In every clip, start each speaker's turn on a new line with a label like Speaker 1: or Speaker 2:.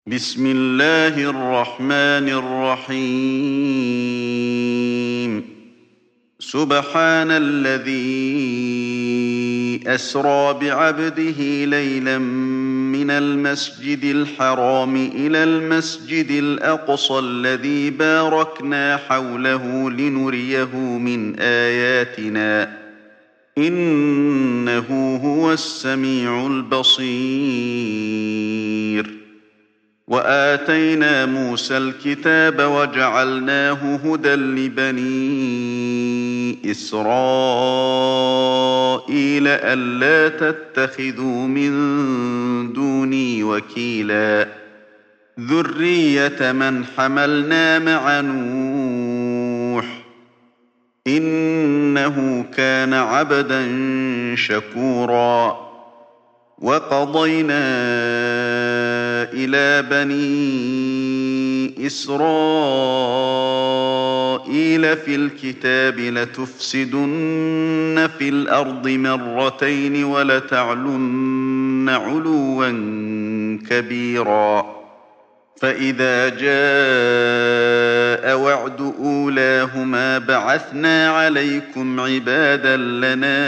Speaker 1: بسم الله الرحمن الرحيم. سبحان الذي أسرى بعبده ليلا من المسجد الحرام إلى المسجد الأقصى الذي باركنا حوله لنريه من آياتنا إنه هو السميع البصير. وآتينا موسى الكتاب وجعلناه هدى لبني إسرائيل ألا تتخذوا من دوني وكيلا ذرية من حملنا مع نوح إنه كان عبدا شكورا. وقضينا إلى بني إسرائيل في الكتاب لتفسدن في الأرض مرتين ولتعلن علوا كبيرا. فإذا جاء وعد أولاهما بعثنا عليكم عبادا لنا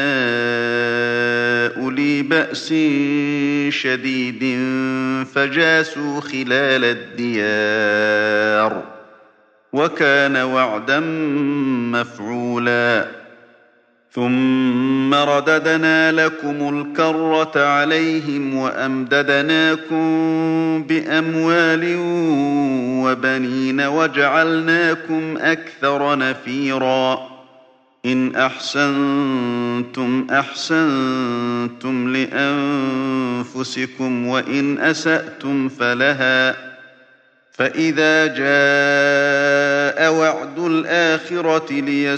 Speaker 1: أولي بأس شديد فجاسوا خلال الديار وكان وعدا مفعولا. ثم رددنا لكم الكرة عليهم وأمددناكم بأموال وبنين وجعلناكم أكثر نفيرا. إن أحسنتم أحسنتم لأنفسكم وإن أسأتم فلها. فإذا جاء وعد الآخرة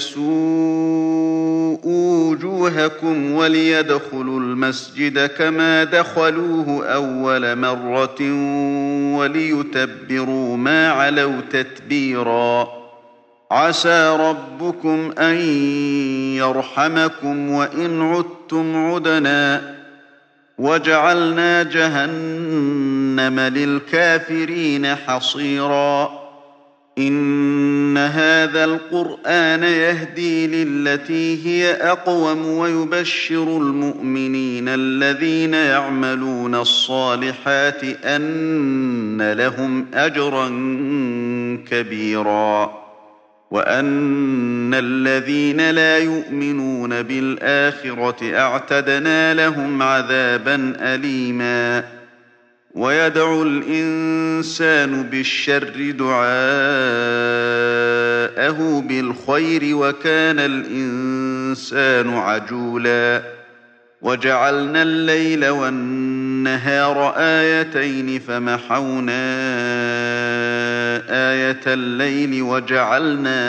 Speaker 1: ليسوءوا وجوهكم وليدخلوا المسجد كما دخلوه أول مرة وليتبروا ما علوا تتبيرا. عسى ربكم أن يرحمكم وإن عدتم عدنا وجعلنا جهنم للكافرين حصيرا. إن هذا القرآن يهدي للتي هي أقوم ويبشر المؤمنين الذين يعملون الصالحات أن لهم أجرا كبيرا وأن الذين لا يؤمنون بالآخرة أعتدنا لهم عذابا أليما. ويدعو الإنسان بالشر دعاءه بالخير وكان الإنسان عجولا. وجعلنا الليل والنهار آيتين فمحونا آية الليل وجعلنا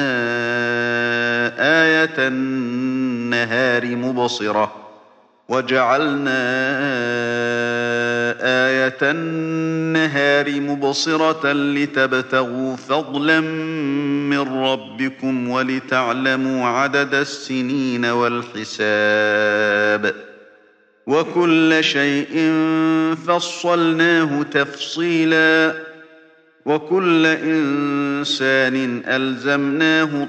Speaker 1: آية النهار مبصرة لتبتغوا فضلا من ربكم ولتعلموا عدد السنين والحساب وكل شيء فصلناه تفصيلا. وكل إنسان ألزمناه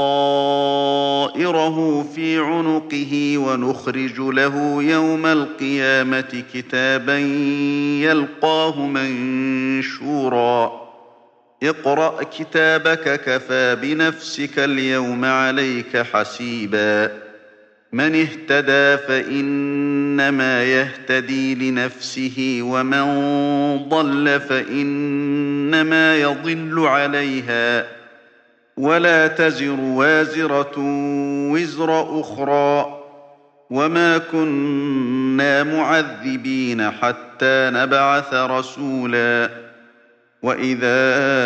Speaker 1: طائره في عنقه ونخرج له يوم القيامة كتابا يلقاه منشورا. اقرأ كتابك كفى بنفسك اليوم عليك حسيبا. من اهتدى فإنما يهتدي لنفسه ومن ضل فإنما يضل عليها ولا تزر وازرة وزر أخرى وما كنا معذبين حتى نبعث رسولا. وإذا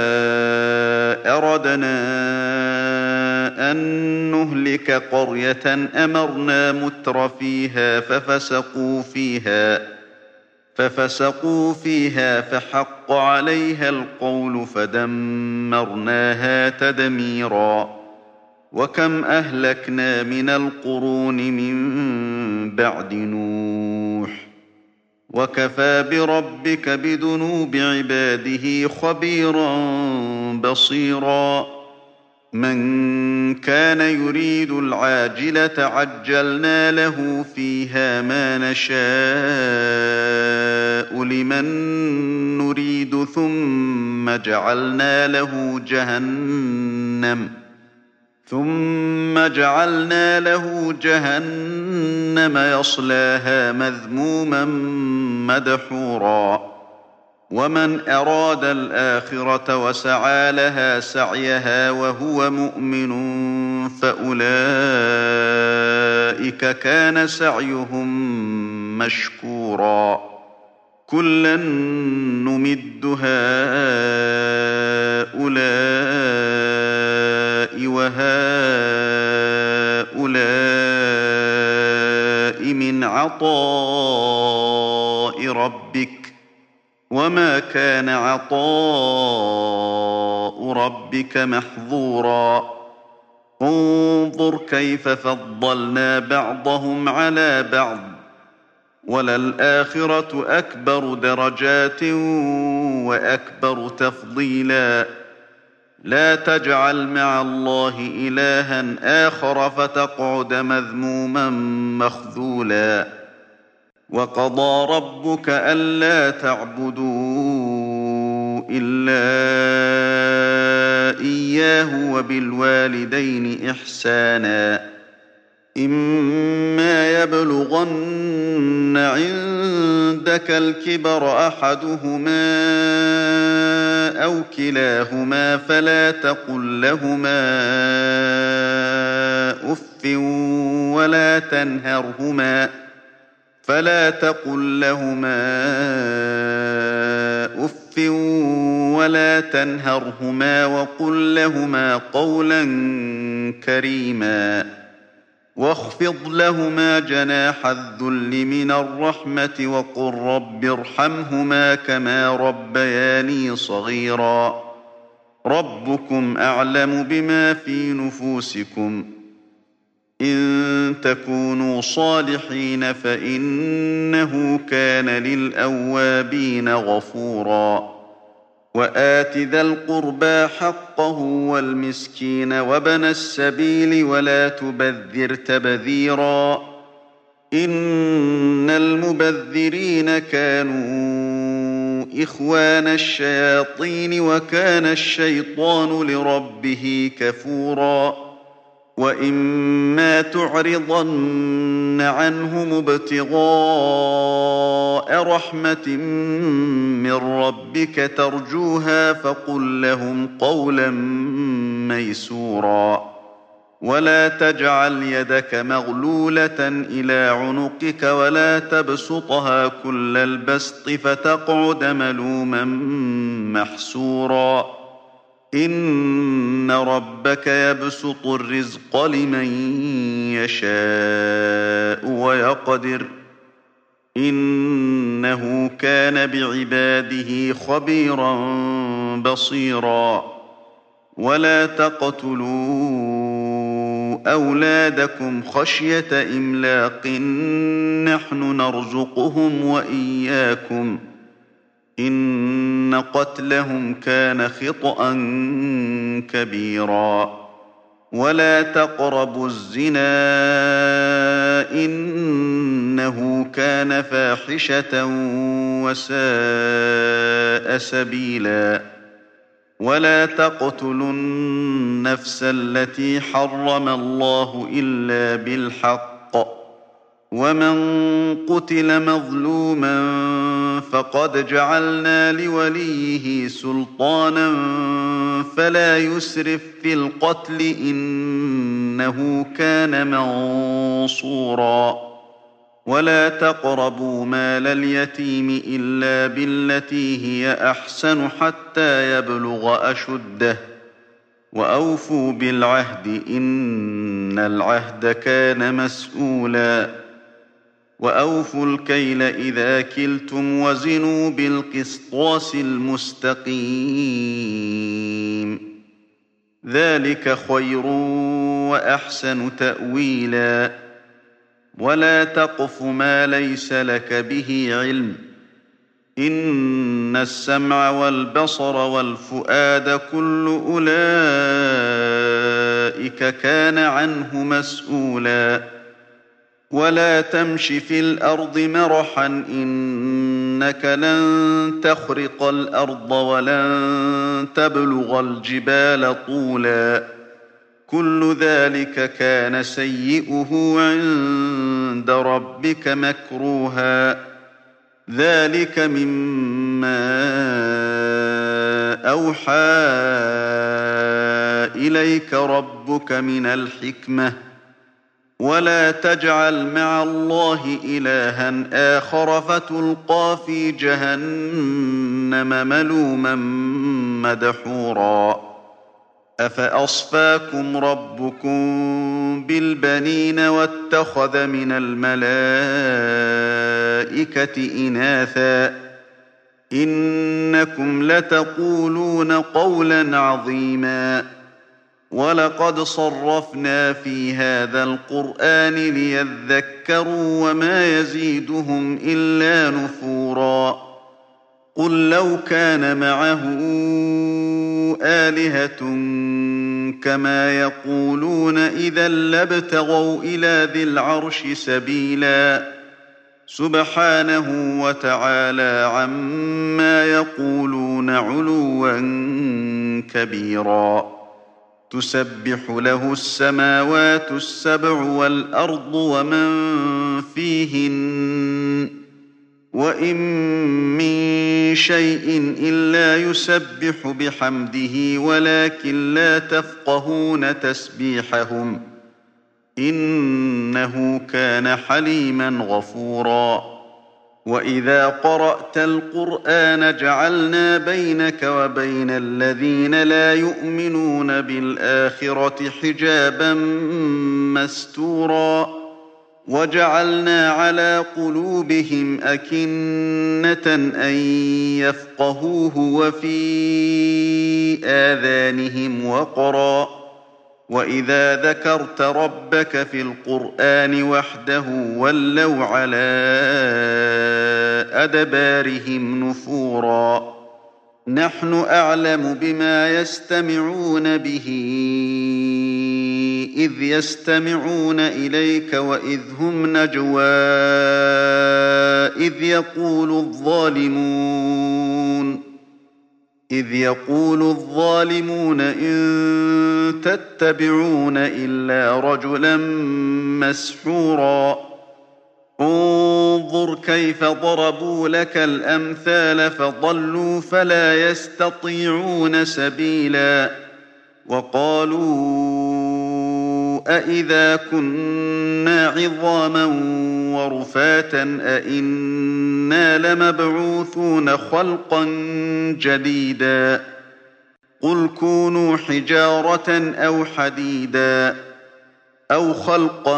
Speaker 1: أردنا أن نهلك قرية أمرنا متر فيها ففسقوا فيها فحق عليها القول فدمرناها تدميرا. وكم أهلكنا من القرون من بعد نوح وكفى بربك بذنوب عباده خبيرا بصيرا من كان يريد العاجلة عجلنا له فيها ما نشاء لمن نريد ثم جعلنا له جهنم يصلاها مذموما مدحورا ومن أراد الآخرة وسعى لها سعيها وهو مؤمن فأولئك كان سعيهم مشكورا كلا نمد هؤلاء وهؤلاء من عطاء ربك وما كان عطاء ربك محظورا انظر كيف فضلنا بعضهم على بعض وللآخرة أكبر درجات وأكبر تفضيلا لا تجعل مع الله إلها آخر فتقعد مذموما مخذولا وقضى ربك ألا تعبدوا إلا إياه وبالوالدين إحسانا إما يبلغن عندك الكبر أحدهما أو كلاهما فلا تقل لهما أف ولا تنهرهما وقل لهما قولا كريما واخفض لهما جناح الذل من الرحمة وقل رب ارحمهما كما ربياني صغيرا ربكم أعلم بما في نفوسكم إن تكونوا صالحين فإنه كان للأوابين غفورا وآت ذا القربى حقه والمسكين وابن السبيل ولا تبذر تبذيرا إن المبذرين كانوا إخوان الشياطين وكان الشيطان لربه كفورا وإما تعرضن عنهم ابتغاء رحمة من ربك ترجوها فقل لهم قولا ميسورا ولا تجعل يدك مغلولة إلى عنقك ولا تبسطها كل البسط فتقعد ملوما محسورا إن ربك يبسط الرزق لمن يشاء ويقدر إنه كان بعباده خبيرا بصيرا ولا تقتلوا أولادكم خشية إملاق نحن نرزقهم وإياكم إن قتلهم كان خطأ كبيرا ولا تقربوا الزنا إنه كان فاحشة وساء سبيلا ولا تقتلوا النفس التي حرم الله إلا بالحق ومن قتل مظلوما فقد جعلنا لوليه سلطانا فلا يسرف في القتل إنه كان منصورا ولا تقربوا مال اليتيم إلا بالتي هي أحسن حتى يبلغ أشده وأوفوا بالعهد إن العهد كان مسؤولا وأوفوا الكيل إذا كلتم وزنوا بالقسطاس المستقيم ذلك خير وأحسن تأويلا ولا تقف ما ليس لك به علم. إن السمع والبصر والفؤاد كل أولئك كان عنه مسؤولا. ولا تمش في الأرض مرحا إنك لن تخرق الأرض ولن تبلغ الجبال طولا. كل ذلك كان سيئه عند ربك مكروها. ذلك مما أوحى إليك ربك من الحكمة. ولا تجعل مع الله إلها آخر فتلقى في جهنم ملوما مدحورا. أفأصفاكم ربكم بالبنين واتخذ من الملائكة إناثا إنكم لتقولون قولا عظيما. ولقد صرفنا في هذا القرآن ليذكروا وما يزيدهم إلا نفورا. قل لو كان معه آلهة كما يقولون إذا لابتغوا إلى ذي العرش سبيلا. سبحانه وتعالى عما يقولون علوا كبيرا. تسبح له السماوات السبع والأرض ومن فيهن وإن من شيء إلا يسبح بحمده ولكن لا تفقهون تسبيحهم إنه كان حليما غفورا. وإذا قرأت القرآن جعلنا بينك وبين الذين لا يؤمنون بالآخرة حجابا مستورا. وجعلنا على قلوبهم أكنة أن يفقهوه وفي آذانهم وقرا. وإذا ذكرت ربك في القرآن وحده ولوا على أدبارهم نفورا. نحن أعلم بما يستمعون به إذ يستمعون إليك وإذ هم نجوى إذ يقول الظالمون إن تتبعون إلا رجلا مسحورا. انظر كيف ضربوا لك الأمثال فضلوا فلا يستطيعون سبيلا. وقالوا أإذا كنا عظاما ورفاتا أإنا لمبعوثون خلقا جديدا. قل كونوا حجارة أو حديدا أو خلقا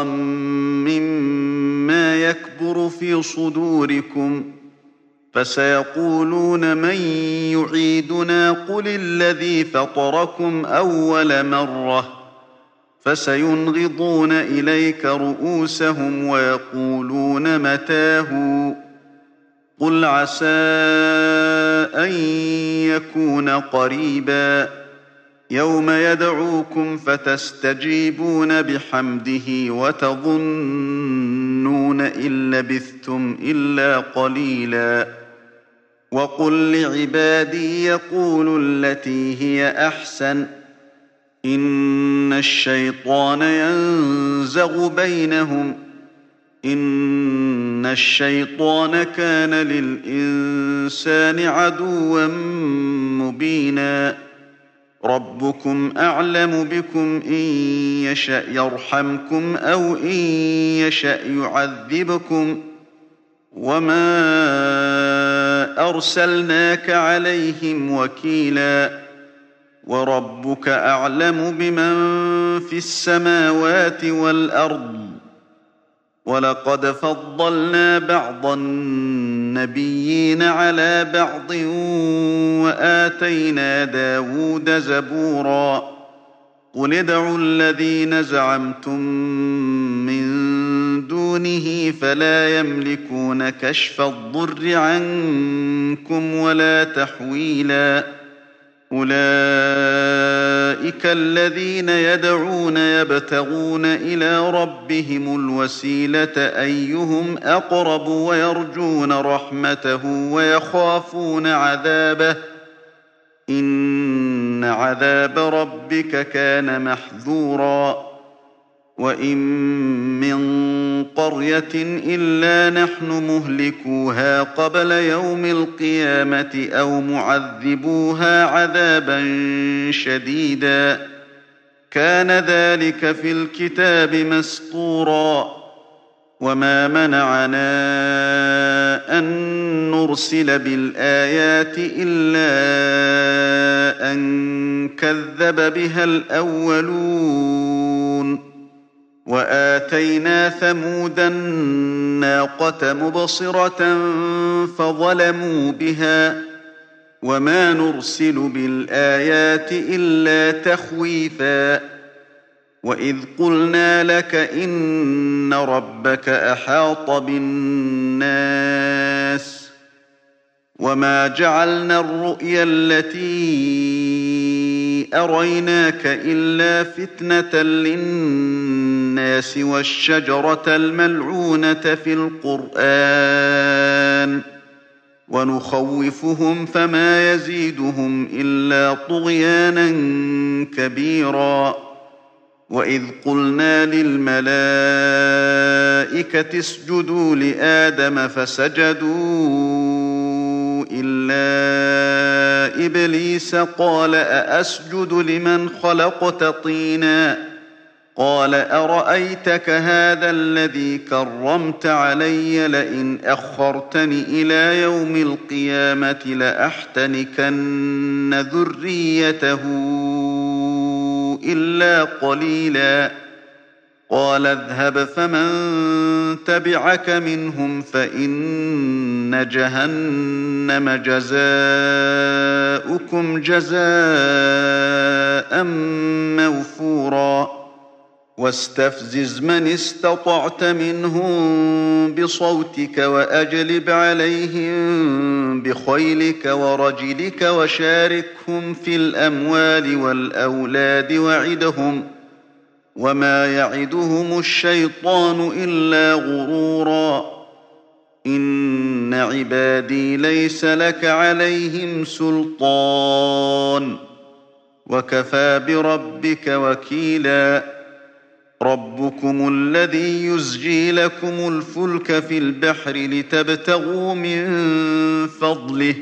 Speaker 1: مما يكبر في صدوركم فسيقولون من يعيدنا قل الذي فطركم أول مرة فسينغضون إليك رؤوسهم ويقولون متاه قل عسى أن يكون قريبا. يوم يدعوكم فتستجيبون بحمده وتظنون إن لبثتم إلا قليلا. وقل لعبادي يقولوا التي هي أحسن إن الشيطان ينزغ بينهم إن الشيطان كان للإنسان عدوا مبينا. ربكم أعلم بكم إن يشأ يرحمكم أو إن يشأ يعذبكم وما أرسلناك عليهم وكيلا. وربك أعلم بمن في السماوات والأرض. ولقد فضلنا بعض النبيين على بعض وآتينا داود زبورا. قل ادعوا الذين زعمتم من دون دونه فلا يملكون كشف الضر عنكم ولا تحويلا أولئك الذين يدعون يبتغون إلى ربهم الوسيلة أيهم أقرب ويرجون رحمته ويخافون عذابه إن عذاب ربك كان محذورا وإن من قرية إلا نحن مهلكوها قبل يوم القيامة أو معذبوها عذابا شديدا كان ذلك في الكتاب مسطورا وما منعنا أن نرسل بالآيات إلا أن كذب بها الأولون وآتينا ثمود الناقة مبصرة فظلموا بها وما نرسل بالآيات إلا تخويفا وإذ قلنا لك إن ربك أحاط بالناس وما جعلنا الرؤيا التي أريناك إلا فتنة للناس والشجرة الملعونة في القرآن ونخوفهم فما يزيدهم إلا طغيانا كبيرا وإذ قلنا للملائكة اسجدوا لآدم فسجدوا إلا إبليس قال أأسجد لمن خلقت طينا قال أرأيتك هذا الذي كرمت علي لئن أخرتني إلى يوم القيامة لأحتنكن ذريته إلا قليلا قال اذهب فمن تبعك منهم فإن جهنم جزاؤكم جزاء موفورا واستفزز من استطعت منهم بصوتك وأجلب عليهم بخيلك ورجلك وشاركهم في الأموال والأولاد وعدهم وما يعدهم الشيطان إلا غرورا إن عبادي ليس لك عليهم سلطان وكفى بربك وكيلا ربكم الذي يزجي لكم الفلك في البحر لتبتغوا من فضله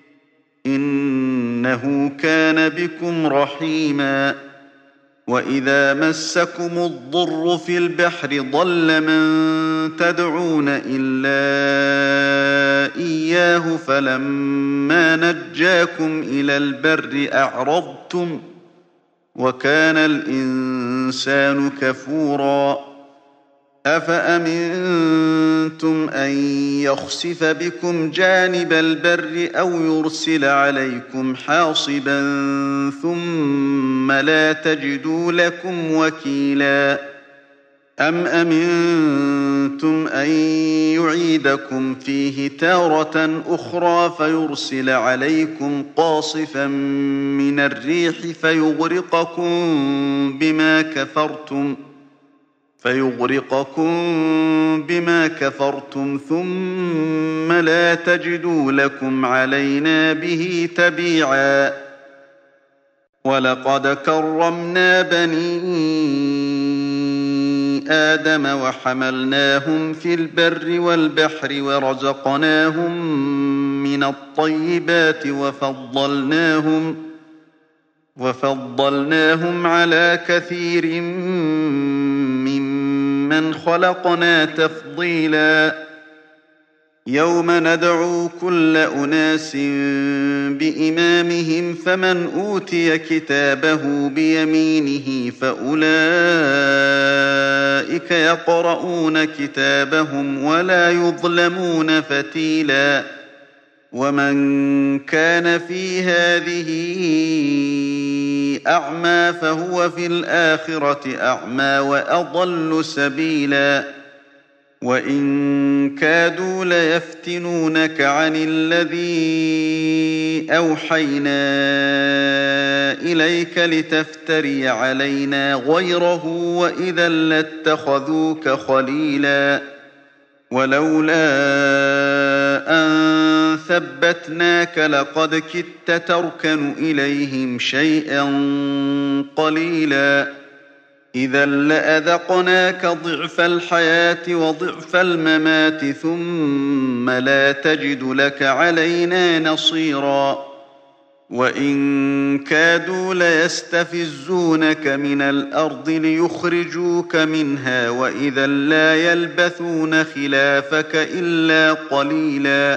Speaker 1: إنه كان بكم رحيما وإذا مسكم الضر في البحر ضل من تدعون إلا إياه فلما نجاكم إلى البر أعرضتم وكان الإنسان كفورا أفأمنتم أن يخسف بكم جانب البر أو يرسل عليكم حاصبا ثم لا تجدوا لكم وكيلا أم أمنتم أن يعيدكم فيه تارة أخرى فيرسل عليكم قاصفا من الريح فيغرقكم بما كفرتم ثم لا تجدوا لكم علينا به تبيعا ولقد كرمنا بني آدم وحملناهم في البر والبحر ورزقناهم من الطيبات وفضلناهم على كثير ممن خلقنا تفضيلا يوم ندعو كل أناس بإمامهم فمن أوتي كتابه بيمينه فأولئك يقرؤون كتابهم ولا يظلمون فتيلا ومن كان في هذه أعمى فهو في الآخرة أعمى وأضل سبيلا وإن كادوا ليفتنونك عن الذي أوحينا إليك لتفتري علينا غيره وإذا لاتخذوك خليلا ولولا أن ثبتناك لقد كدت تركن إليهم شيئا قليلا إذا لأذقناك ضعف الحياة وضعف الممات ثم لا تجد لك علينا نصيرا وإن كادوا ليستفزونك من الأرض ليخرجوك منها وإذا لا يلبثون خلافك إلا قليلا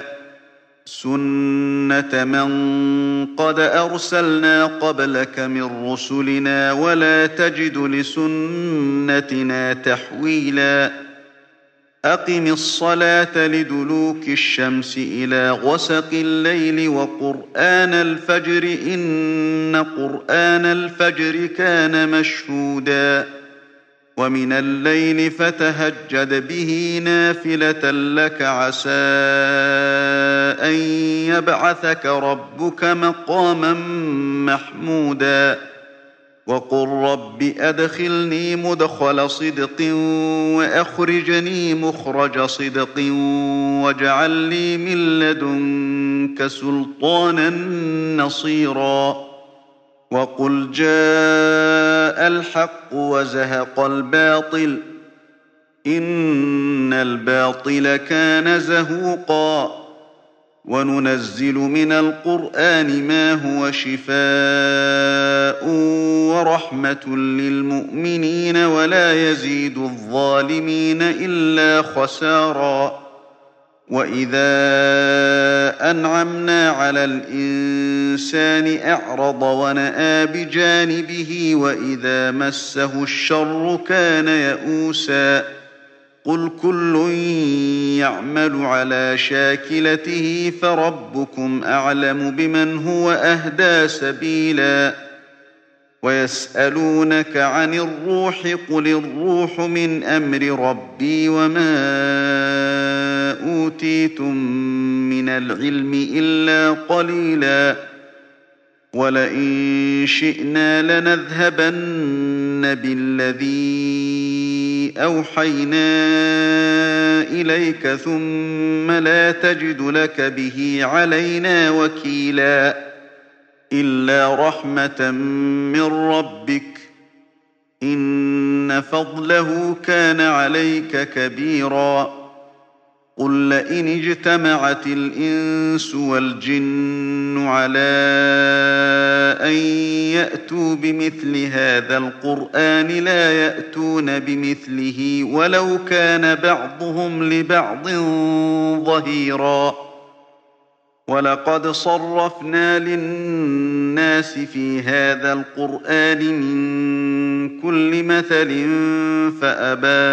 Speaker 1: سنة من قد أرسلنا قبلك من رسلنا ولا تجد لسنتنا تحويلا أقم الصلاة لدلوك الشمس إلى غسق الليل وقرآن الفجر إن قرآن الفجر كان مشهودا ومن الليل فتهجد به نافلة لك عسى أن يبعثك ربك مقاما محمودا وقل رب أدخلني مدخل صدق وأخرجني مخرج صدق واجعل لي من لدنك سلطانا نصيرا وقل جاء الحق وزهق الباطل إن الباطل كان زهوقا وننزل من القرآن ما هو شفاء ورحمة للمؤمنين ولا يزيد الظالمين إلا خسارا وإذا أنعمنا على الإنسان أعرض ونأى بجانبه وإذا مسه الشر كان يئوسا قل كل يعمل على شاكلته فربكم أعلم بمن هو أهدى سبيلا ويسألونك عن الروح قل الروح من أمر ربي وما أوتيتم من العلم إلا قليلا ولئن شئنا لنذهبن بالذي أوحينا إليك ثم لا تجد لك به علينا وكيلا إلا رحمة من ربك إن فضله كان عليك كبيرا قل لئن اجتمعت الإنس والجن على أن يأتوا بمثل هذا القرآن لا يأتون بمثله ولو كان بعضهم لبعض ظهيرا ولقد صرفنا للناس في هذا القرآن من كل مثل فأبى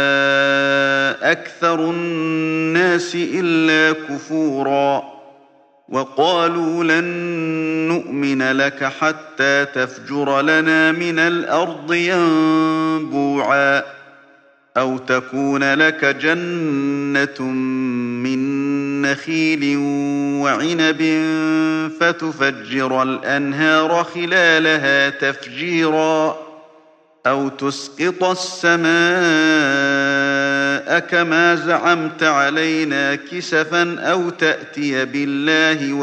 Speaker 1: أكثر الناس إلا كفورا وقالوا لن نؤمن لك حتى تفجر لنا من الأرض ينبوعا أو تكون لك جنة من نخيل وعنب فتفجر الأنهار خلالها تفجيرا أو تسقط السماء كما زعمت علينا كسفا أو تأتي بالله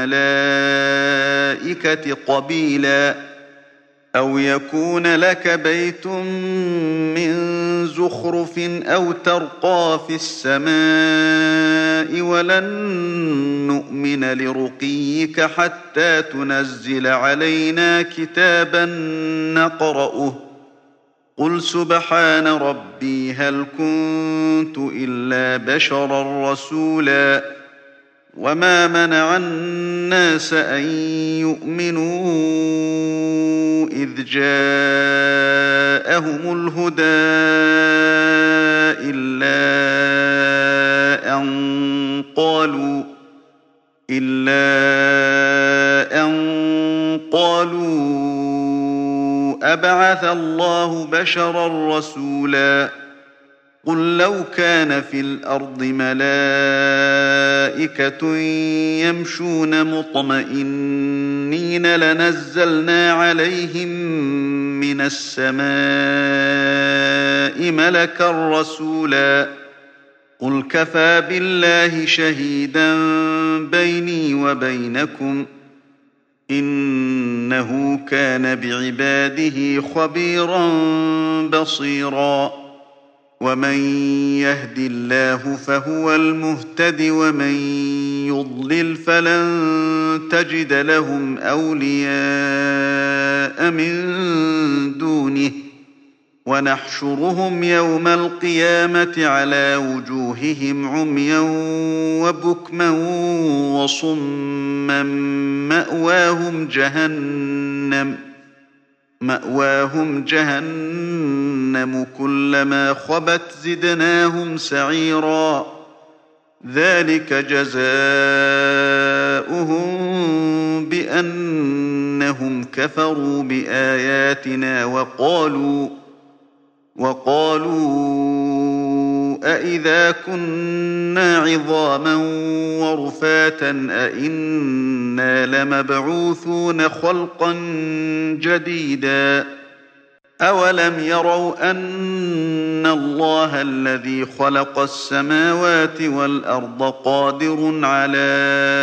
Speaker 1: والملائكة قبيلا أو يكون لك بيت من زخرف أو ترقى في السماء ولن نؤمن لرقيك حتى تنزل علينا كتابا نقرأه قل سبحان ربي هل كنت إلا بشرا رسولا وما منع الناس أن يؤمنوا إذ جاءهم الهدى إلا أن قالوا أبعث الله بشرا رسولا قل لو كان في الأرض ملائكة يمشون مطمئنين لنزلنا عليهم من السماء ملكا رسولا قل كفى بالله شهيدا بيني وبينكم إنه كان بعباده خبيرا بصيرا ومن يهد الله فهو المهتد ومن يضلل فلن تجد لهم أولياء من دونه ونحشرهم يوم القيامة على وجوههم عميا وبكما وصما مأواهم جهنم كلما خبت زدناهم سعيرا ذلك جزاؤهم بأنهم كفروا بآياتنا وقالوا أإذا كنا عظاما ورفاتا أإنا لمبعوثون خلقا جديدا أولم يروا أن الله الذي خلق السماوات والأرض قادر على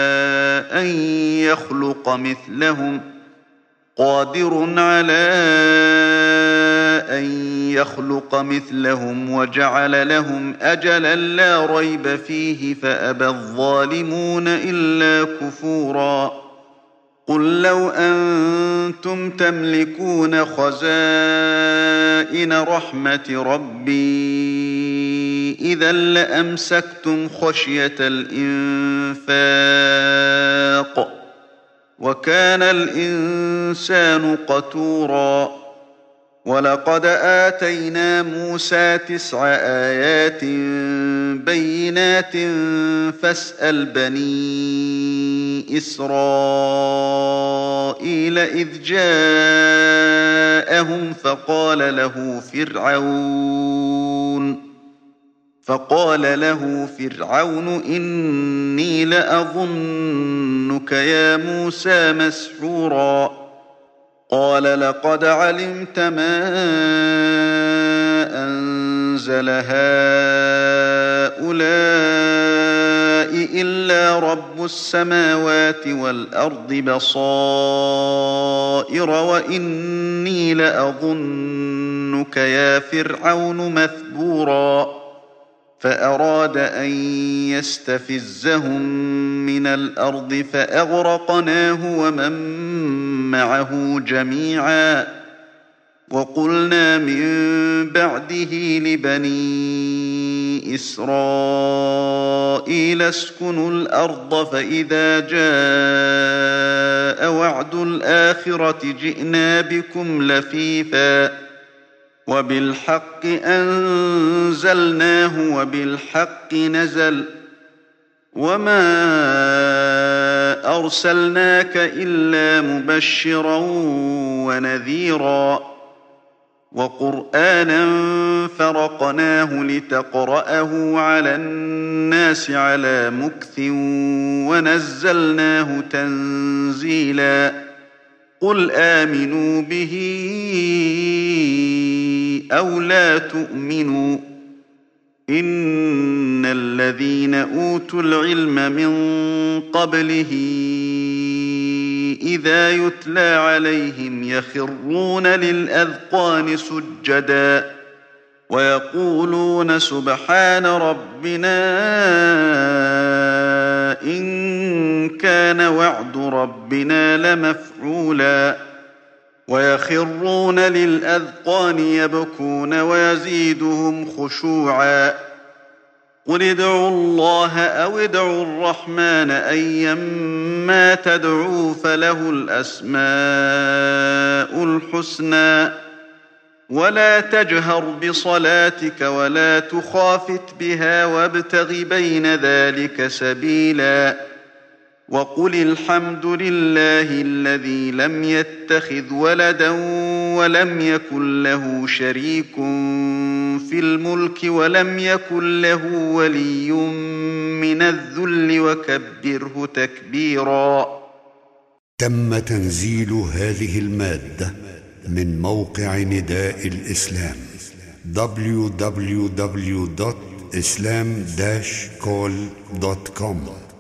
Speaker 1: أن يخلق مثلهم وجعل لهم أجلا لا ريب فيه فأبى الظالمون إلا كفورا قل لو أنتم تملكون خزائن رحمة ربي إذا لأمسكتم خشية الإنفاق وكان الإنسان قتورا ولقد آتينا موسى 9 آيات بينات فاسأل بني إسرائيل إذ جاءهم فقال له فرعون إني لأظنك يا موسى مسحورا قال لقد علمت ما أنزل هؤلاء إلا رب السماوات والأرض بصائر وإني لأظنك يا فرعون مثبورا فأراد أن يستفزهم من الأرض فأغرقناه ومن معه جميعا وقلنا من بعده لبني إسرائيل اسكنوا الأرض فإذا جاء وعد الآخرة جئنا بكم لفيفا وبالحق أنزلناه وبالحق نزل وما أرسلناك إلا مبشرا ونذيرا وقرآنا فرقناه لتقرأه على الناس على مكث ونزلناه تنزيلا قل آمنوا به أو لا تؤمنوا إن الذين أوتوا العلم من قبله إذا يتلى عليهم يخرون للأذقان سجدا ويقولون سبحان ربنا إن كان وعد ربنا لمفعولا ويخرون للأذقان يبكون ويزيدهم خشوعا قل ادعوا الله أو ادعوا الرحمن أيما تدعوا فله الأسماء الحسنى ولا تجهر بصلاتك ولا تخافت بها وابتغ بين ذلك سبيلا وقل الحمد لله الذي لم يتخذ ولدا ولم يكن له شريك في الملك ولم يكن له ولي من الذل وكبره تكبيرا.
Speaker 2: تم تنزيل هذه المادة من موقع نداء الإسلام www.islam-call.com